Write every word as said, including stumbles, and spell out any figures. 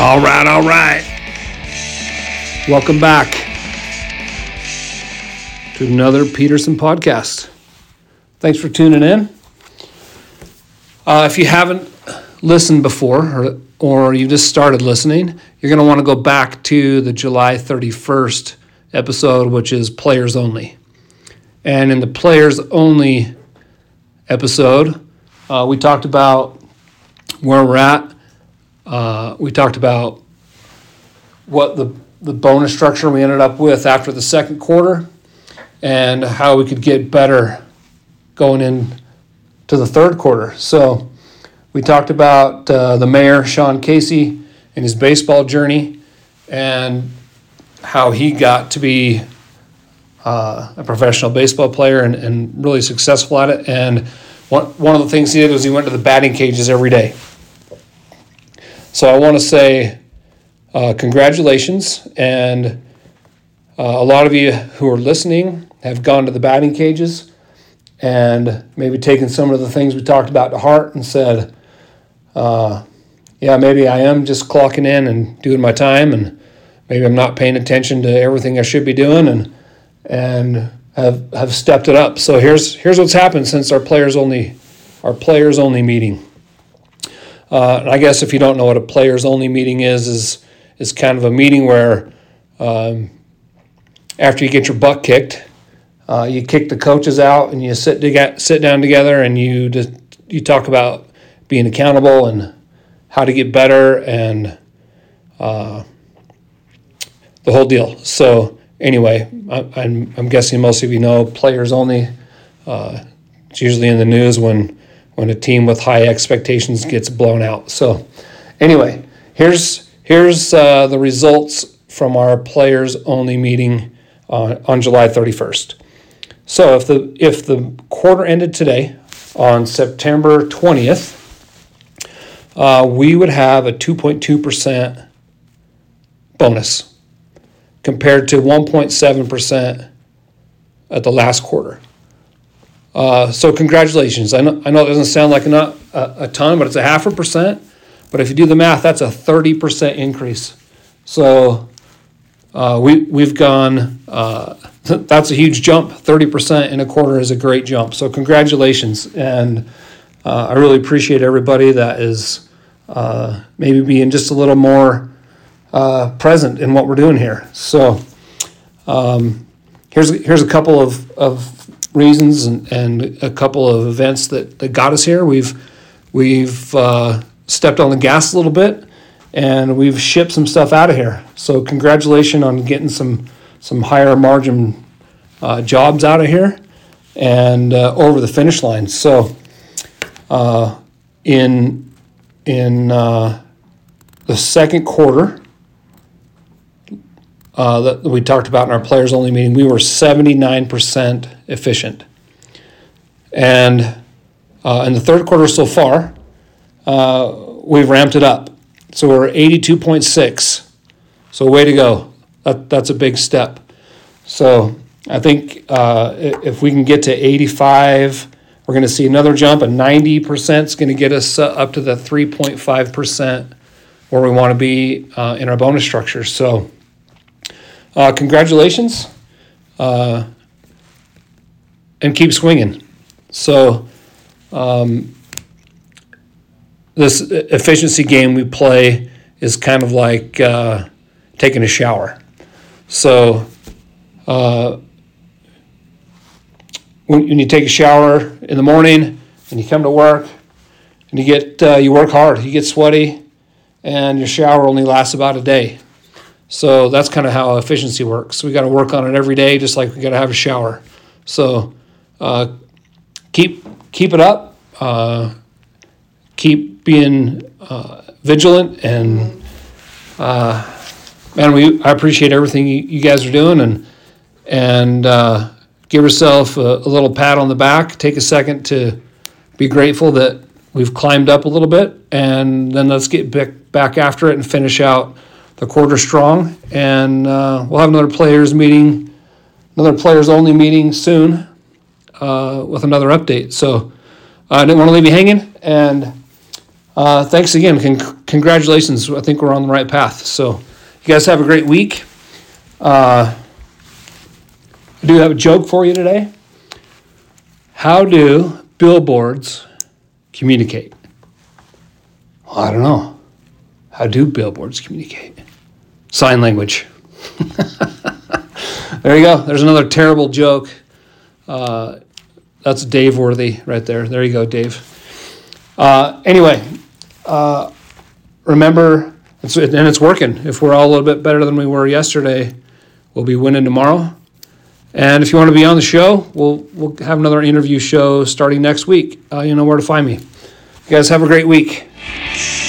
All right, all right. Welcome back to another Peterson podcast. Thanks for tuning in. Uh, if you haven't listened before, or, or you just started listening, you're going to want to go back to the July thirty-first episode, which is Players Only. And in the Players Only episode, uh, we talked about where we're at. Uh, we talked about what the, the bonus structure we ended up with after the second quarter and how we could get better going in to the third quarter. So we talked about uh, the mayor, Sean Casey, and his baseball journey and how he got to be uh, a professional baseball player and, and really successful at it. And one, one of the things he did was he went to the batting cages every day. So I want to say uh, congratulations, and uh, a lot of you who are listening have gone to the batting cages and maybe taken some of the things we talked about to heart and said, uh, yeah, maybe I am just clocking in and doing my time, and maybe I'm not paying attention to everything I should be doing, and and have have stepped it up. So here's here's what's happened since our players only our players only meeting. Uh, and I guess if you don't know what a players-only meeting is, is is kind of a meeting where um, after you get your butt kicked, uh, you kick the coaches out and you sit to sit down together and you just, you talk about being accountable and how to get better and uh, the whole deal. So anyway, I, I'm I'm guessing most of you know players-only. Uh, it's usually in the news when. when a team with high expectations gets blown out. So anyway, here's here's uh, the results from our players-only meeting uh, on July thirty-first. So if the if the quarter ended today on September twentieth, uh, we would have a two point two percent bonus compared to one point seven percent at the last quarter. Uh, so congratulations. I know I know it doesn't sound like not a, a ton, but it's a half a percent. But if you do the math, that's a thirty percent increase. So uh, we, we've gone, uh, that's a huge jump. thirty percent in a quarter is a great jump. So congratulations. And uh, I really appreciate everybody that is uh, maybe being just a little more uh, present in what we're doing here. So um, here's here's a couple of, of reasons and, and a couple of events that, that got us here. We've we've uh, stepped on the gas a little bit, and we've shipped some stuff out of here. So congratulations on getting some some higher margin uh, jobs out of here and uh, over the finish line. So uh, in in uh, the second quarter Uh, that we talked about in our players only meeting, we were seventy-nine percent efficient. And uh, in the third quarter so far, uh, we've ramped it up. So we're eighty-two point six. So way to go. That, that's a big step. So I think uh, if we can get to eighty-five, we're going to see another jump, and ninety percent is going to get us uh, up to the three point five percent where we want to be uh, in our bonus structure. So Uh, congratulations, uh, and keep swinging. So um, this efficiency game we play is kind of like uh, taking a shower. So uh, when, when you take a shower in the morning and you come to work and you get uh, you work hard, you get sweaty, and your shower only lasts about a day. So that's kind of how efficiency works. We got to work on it every day, just like we got to have a shower. So uh, keep keep it up. Uh, keep being uh, vigilant, and uh, man, we I appreciate everything you, you guys are doing, and and uh, give yourself a, a little pat on the back. Take a second to be grateful that we've climbed up a little bit, and then let's get back back after it and finish out the quarter strong, and uh, we'll have another players meeting, another players only meeting soon uh, with another update. So uh, I didn't want to leave you hanging, and Uh, thanks again. Con- congratulations. I think we're on the right path. So you guys have a great week. Uh, I do have a joke for you today. How do billboards communicate? Well, I don't know. How do billboards communicate? Sign language. There you go. There's another terrible joke. Uh, that's Dave Worthy right there. There you go, Dave. Uh, anyway, uh, remember, it's, and it's working. If we're all a little bit better than we were yesterday, we'll be winning tomorrow. And if you want to be on the show, we'll we'll have another interview show starting next week. Uh, you know where to find me. You guys have a great week.